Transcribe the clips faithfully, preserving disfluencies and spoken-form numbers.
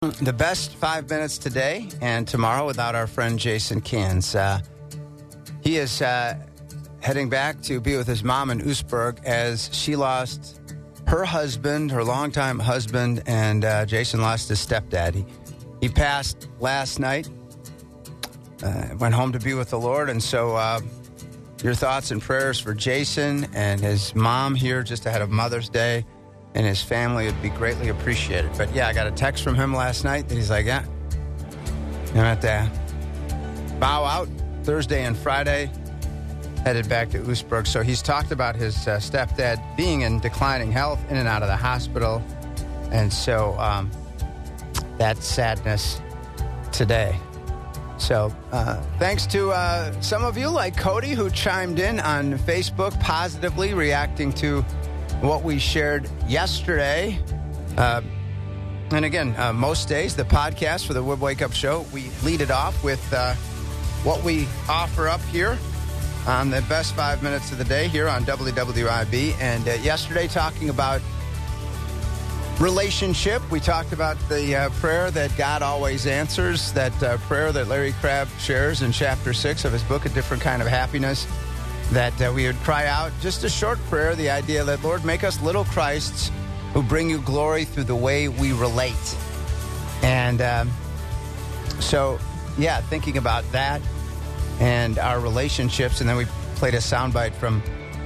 The best five minutes today and tomorrow without our friend Jason Cairns. Uh, he is uh, heading back to be with his mom in Oostburg as she lost her husband, her longtime husband, and uh, Jason lost his stepdad. He, he passed last night, uh, went home to be with the Lord, and so uh, your thoughts and prayers for Jason and his mom here just ahead of Mother's Day and his family would be greatly appreciated. But yeah, I got a text from him last night that he's like, yeah, I'm at the bow out Thursday and Friday, headed back to Oostburg. So he's talked about his uh, stepdad being in declining health, in and out of the hospital. And so um, that's sadness today. So uh, thanks to uh, some of you like Cody who chimed in on Facebook positively reacting to what we shared yesterday. Uh, and again, uh, most days, the podcast for the Wood Wake Up Show, we lead it off with uh, what we offer up here on the best five minutes of the day here on W W I B. And uh, yesterday, talking about relationship, we talked about the uh, prayer that God always answers, that uh, prayer that Larry Crabb shares in chapter six of his book, A Different Kind of Happiness. That uh, we would cry out, just a short prayer, the idea that, Lord, make us little Christs who bring you glory through the way we relate. And um, so, yeah, thinking about that and our relationships. And then we played a soundbite from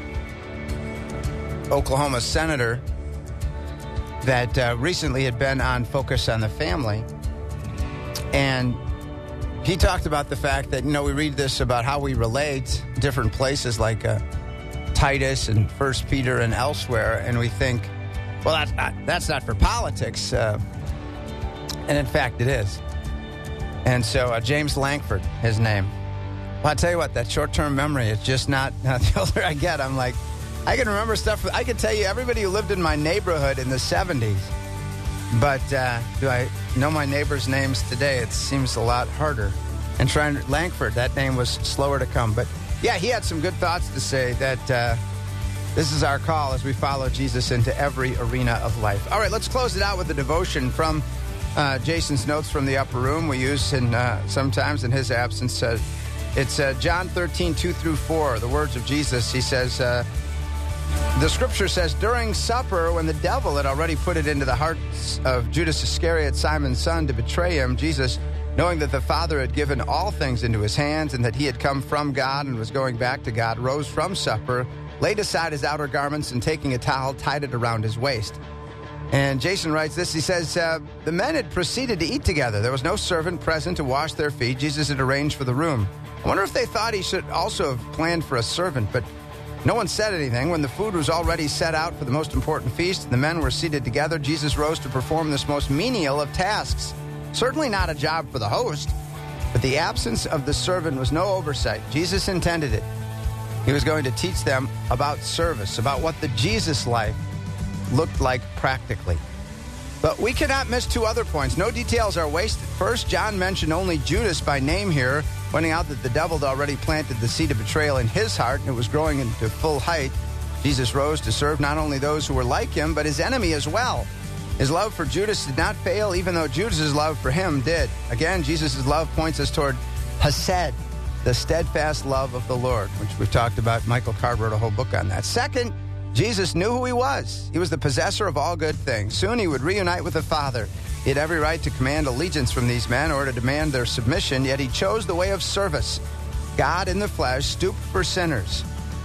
Oklahoma senator that uh, recently had been on Focus on the Family. And he talked about the fact that, you know, we read this about how we relate different places like uh, Titus and First Peter and elsewhere, and we think, well, that's not, that's not for politics. Uh, and in fact, it is. And so uh, James Langford, his name. Well, I'll tell you what, that short-term memory is just not, not the older I get. I'm like, I can remember stuff. I can tell you everybody who lived in my neighborhood in the seventies. But uh, do I know my neighbors' names today? It seems a lot harder. And trying Langford, that name was slower to come. But yeah, he had some good thoughts to say that uh, this is our call as we follow Jesus into every arena of life. All right, let's close it out with a devotion from uh, Jason's notes from the upper room. We use in uh, sometimes in his absence. Uh, it's uh, John thirteen, two through four, the words of Jesus. He says, uh, the scripture says, during supper, when the devil had already put it into the hearts of Judas Iscariot, Simon's son, to betray him, Jesus, knowing that the Father had given all things into his hands and that he had come from God and was going back to God, rose from supper, laid aside his outer garments, and taking a towel, tied it around his waist. And Jason writes this. He says, uh, the men had proceeded to eat together. There was no servant present to wash their feet. Jesus had arranged for the room. I wonder if they thought he should also have planned for a servant, but no one said anything. When the food was already set out for the most important feast and the men were seated together, Jesus rose to perform this most menial of tasks. Certainly not a job for the host, but the absence of the servant was no oversight. Jesus intended it. He was going to teach them about service, about what the Jesus life looked like practically. But we cannot miss two other points. No details are wasted. First, John mentioned only Judas by name here, pointing out that the devil had already planted the seed of betrayal in his heart, and it was growing into full height. Jesus rose to serve not only those who were like him, but his enemy as well. His love for Judas did not fail, even though Judas' love for him did. Again, Jesus' love points us toward Hesed, the steadfast love of the Lord, which we've talked about. Michael Card wrote a whole book on that. Second, Jesus knew who he was. He was the possessor of all good things. Soon he would reunite with the Father. He had every right to command allegiance from these men or to demand their submission, yet he chose the way of service. God in the flesh stooped for sinners.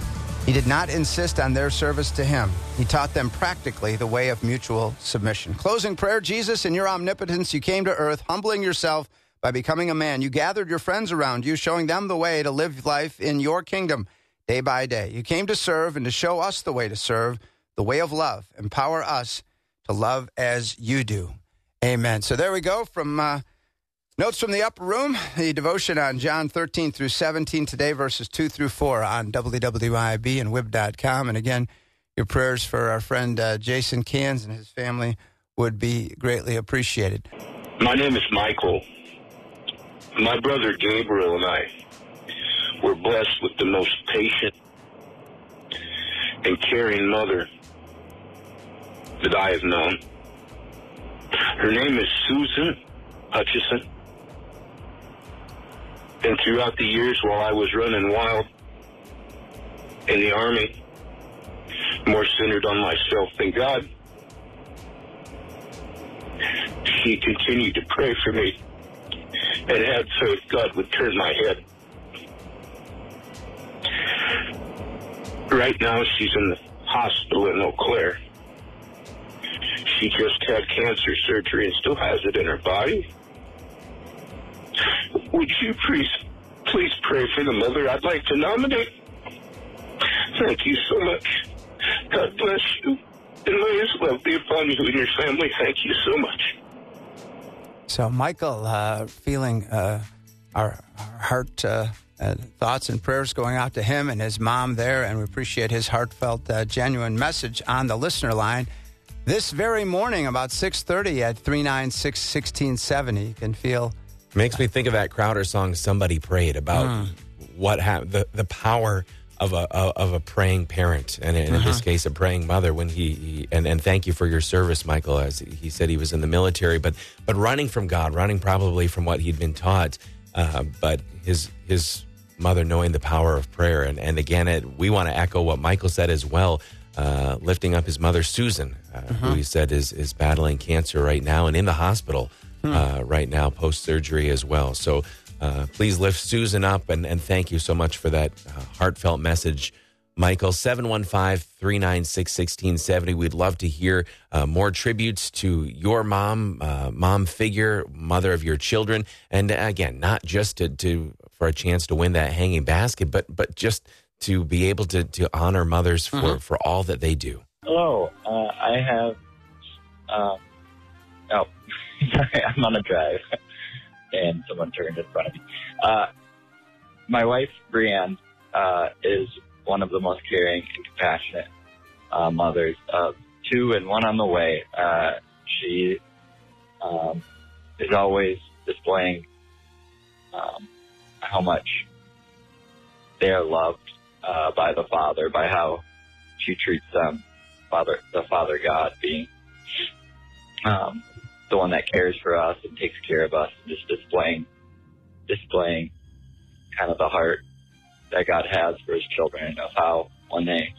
He did not insist on their service to him. He taught them practically the way of mutual submission. Closing prayer, Jesus, in your omnipotence, you came to earth, humbling yourself by becoming a man. You gathered your friends around you, showing them the way to live life in your kingdom day by day. You came to serve and to show us the way to serve, the way of love. Empower us to love as you do. Amen. So there we go from uh, Notes from the Upper Room, the devotion on John thirteen through seventeen today, verses two through four on W W I B and W I B dot com. And again, your prayers for our friend uh, Jason Cairns and his family would be greatly appreciated. My name is Michael. My brother Gabriel and I were blessed with the most patient and caring mother that I have known. Her name is Susan Hutchison. And throughout the years while I was running wild in the Army, more centered on myself than God, she continued to pray for me and had faith God would turn my head. Right now, she's in the hospital in Eau Claire. She just had cancer surgery and still has it in her body. Would you please, please pray for the mother I'd like to nominate? Thank you so much. God bless you. And may His love be upon you and your family. Thank you so much. So, Michael, uh, feeling uh, our, our heart uh, uh, thoughts and prayers going out to him and his mom there, and we appreciate his heartfelt, uh, genuine message on the listener line. This very morning, about six thirty at three nine six, one six seven zero, you can feel... Makes me think of that Crowder song, Somebody Prayed, about mm. what ha- the, the power of a of a praying parent, and in, uh-huh. in this case, a praying mother. When he, he and, and thank you for your service, Michael. As he said, he was in the military, but but running from God, running probably from what he'd been taught. Uh, but his his mother knowing the power of prayer, and and again, it, we want to echo what Michael said as well, uh, lifting up his mother Susan, uh, uh-huh. who he said is is battling cancer right now and in the hospital hmm. uh, right now post surgery as well. So. Uh, please lift Susan up, and, and thank you so much for that uh, heartfelt message, Michael. seven one five, three nine six, one six seven zero. We'd love to hear uh, more tributes to your mom, uh, mom figure, mother of your children. And again, not just to, to for a chance to win that hanging basket, but but just to be able to, to honor mothers for, mm-hmm. for all that they do. Hello. Uh, I have... Uh, oh, sorry, I'm on a drive. And someone turned in front of me. Uh, my wife, Brianne, uh, is one of the most caring and compassionate uh, mothers of two and one on the way. Uh, she um, is always displaying um, how much they are loved uh, by the Father, by how she treats them, Father, the Father God being um, the one that cares for us and takes care of us, and just displaying, displaying kind of the heart that God has for His children, of how when they,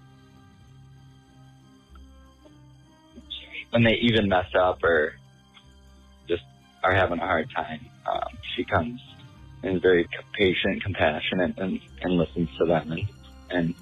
when they even mess up or just are having a hard time, um, she comes and is very patient, compassionate, and, and listens to them and, and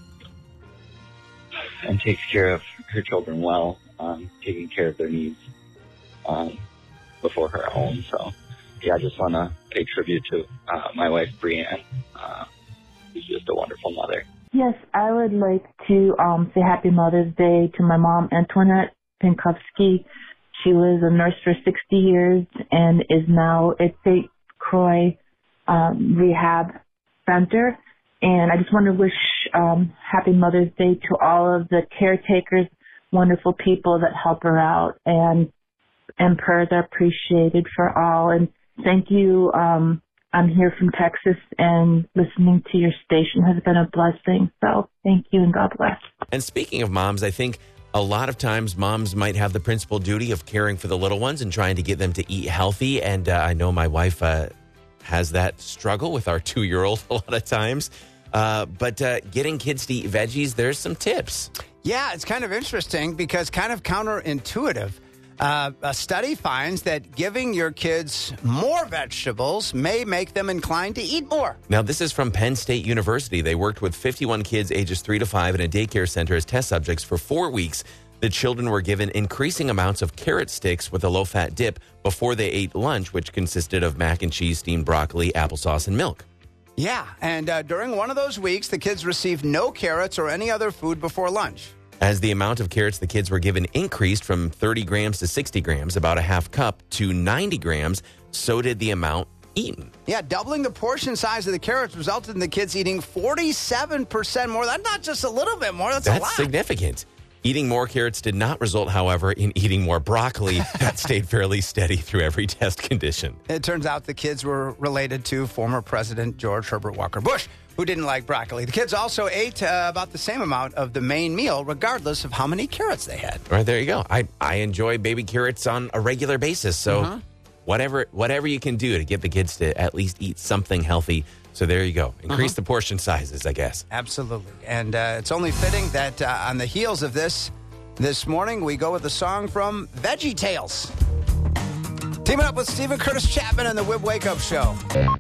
and takes care of her children well, um, taking care of their needs. Um, before her own. So, yeah, I just want to pay tribute to uh, my wife, Brianne. Uh, she's just a wonderful mother. Yes, I would like to um, say Happy Mother's Day to my mom, Antoinette Pinkowski. She was a nurse for sixty years and is now at Saint Croix um, Rehab Center. And I just want to wish um, Happy Mother's Day to all of the caretakers, wonderful people that help her out, and and prayers are appreciated for all. And thank you. Um, I'm here from Texas, and listening to your station has been a blessing. So thank you, and God bless. And speaking of moms, I think a lot of times moms might have the principal duty of caring for the little ones and trying to get them to eat healthy. And uh, I know my wife uh, has that struggle with our two-year-old a lot of times. Uh, but uh, getting kids to eat veggies, there's some tips. Yeah, it's kind of interesting because kind of counterintuitive. Uh, a study finds that giving your kids more vegetables may make them inclined to eat more. Now, this is from Penn State University. They worked with fifty-one kids ages three to five in a daycare center as test subjects for four weeks. The children were given increasing amounts of carrot sticks with a low-fat dip before they ate lunch, which consisted of mac and cheese, steamed broccoli, applesauce, and milk. Yeah, and uh, during one of those weeks, the kids received no carrots or any other food before lunch. As the amount of carrots the kids were given increased from thirty grams to sixty grams, about a half cup, to ninety grams, so did the amount eaten. Yeah, doubling the portion size of the carrots resulted in the kids eating forty-seven percent more. That's not just a little bit more, that's, that's a lot. That's significant. Eating more carrots did not result, however, in eating more broccoli. That stayed fairly steady through every test condition. It turns out the kids were related to former President George Herbert Walker Bush, who didn't like broccoli. The kids also ate uh, about the same amount of the main meal, regardless of how many carrots they had. Right, there you go. I, I enjoy baby carrots on a regular basis. So Uh-huh. whatever whatever you can do to get the kids to at least eat something healthy. So there you go. Increase the portion sizes, I guess. Absolutely. And uh, it's only fitting that uh, on the heels of this, this morning, we go with a song from Veggie Tales. Teaming up with Stephen Curtis Chapman and the Wib Wake Up Show.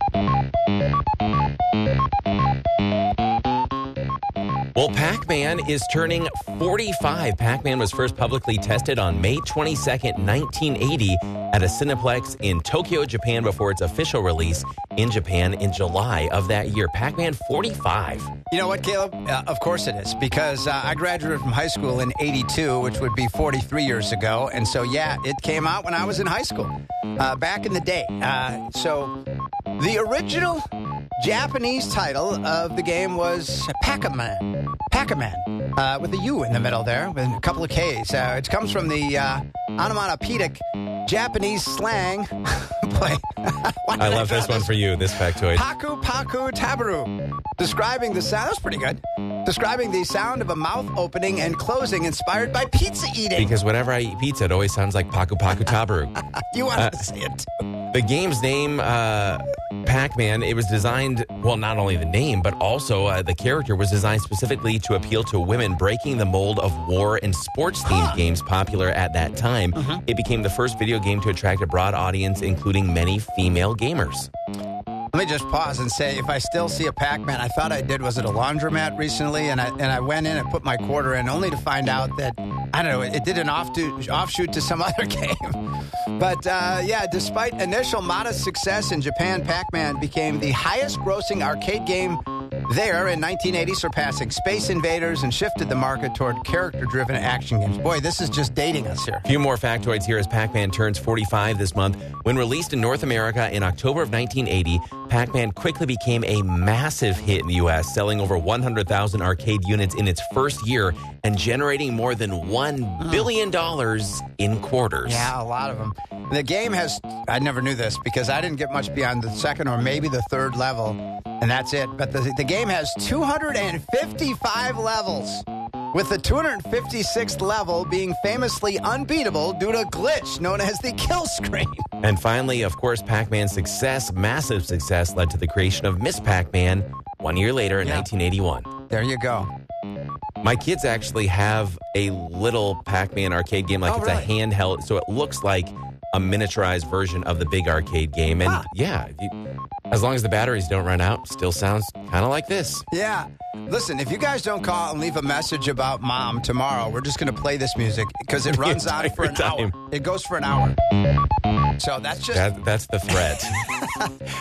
Well, Pac-Man is turning forty-five. Pac-Man was first publicly tested on May twenty-second, nineteen eighty at a Cineplex in Tokyo, Japan, before its official release in Japan in July of that year. Pac-Man forty-five. You know what, Caleb? Uh, of course it is, because uh, I graduated from high school in eighty-two, which would be forty-three years ago. And so, yeah, it came out when I was in high school, uh, back in the day. Uh, so the original Japanese title of the game was Pac-Man. Pac-Man, uh, with a U in the middle there, with a couple of Ks. Uh, it comes from the uh, onomatopoeic Japanese slang. Boy, I love this one for you, this factoid. Paku Paku Tabaru. Describing the sound, that's pretty good. Describing the sound of a mouth opening and closing inspired by pizza eating. Because whenever I eat pizza, it always sounds like Paku Paku Tabaru. You want Uh, to see it too. The game's name, uh, Pac-Man, it was designed, well, not only the name, but also uh, the character was designed specifically to appeal to women, breaking the mold of war and sports-themed Huh. games popular at that time. It became the first video game to attract a broad audience, including many female gamers. Let me just pause and say, if I still see a Pac-Man, I thought I did, was it a laundromat recently? And I and I went in and put my quarter in, only to find out that, I don't know, it did an off to, offshoot to some other game. But, uh, yeah, despite initial modest success in Japan, Pac-Man became the highest-grossing arcade game there in nineteen eighty, surpassing Space Invaders, and shifted the market toward character-driven action games. Boy, this is just dating us here. A few more factoids here as Pac-Man turns forty-five this month. When released in North America in October of nineteen eighty, Pac-Man quickly became a massive hit in the U S, selling over one hundred thousand arcade units in its first year and generating more than one billion dollars in quarters. Yeah, a lot of them. The game has, I never knew this because I didn't get much beyond the second or maybe the third level, and that's it. But the, the game has two hundred fifty-five levels, with the two hundred fifty-sixth level being famously unbeatable due to a glitch known as the kill screen. And finally, of course, Pac-Man's success, massive success, led to the creation of Miss Pac-Man one year later in Yeah. nineteen eighty-one. There you go. My kids actually have a little Pac-Man arcade game, like Oh, it's really? a handheld, so it looks like a miniaturized version of the big arcade game. And Huh. yeah, you, as long as the batteries don't run out, still sounds kind of like this. Yeah. Listen, if you guys don't call and leave a message about Mom tomorrow, we're just going to play this music because it runs on for an entire hour. time. It goes for an hour. So that's just... That, that's the threat.